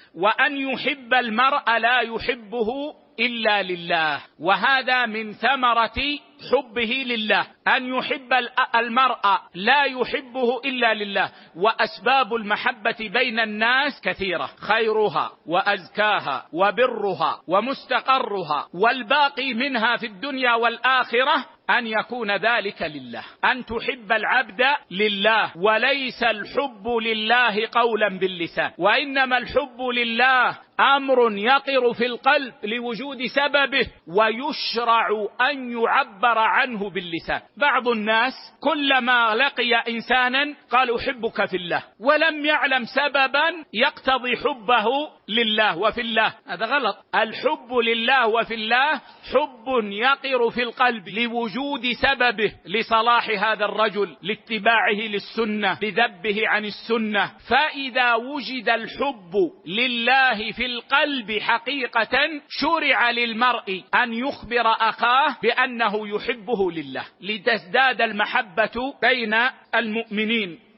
وأن يحب المرء لا يحبه إلا لله، وهذا من ثمرة حبه لله، أن يحب المرء لا يحبه إلا لله. وأسباب المحبة بين الناس كثيرة، خيرها وأزكاها وبرها ومستقرها والباقي منها في الدنيا والآخرة أن يكون ذلك لله، أن تحب العبد لله، وليس الحب لله قولا باللسان، وإنما الحب لله أمر يقر في القلب لوجود سببه، ويشرع أن يعبر عنه باللسان. بعض الناس كلما لقي إنسانا قال أحبك في الله، ولم يعلم سببا يقتضي حبه لله وفي الله، هذا غلط. الحب لله وفي الله حب يقر في القلب لوجود سببه، لصلاح هذا الرجل، لاتباعه للسنة، لذبه عن السنة. فإذا وجد الحب لله في القلب حقيقة شرع للمرء أن يخبر أخاه بأنه يحبه لله، لتزداد المحبة بين المؤمنين.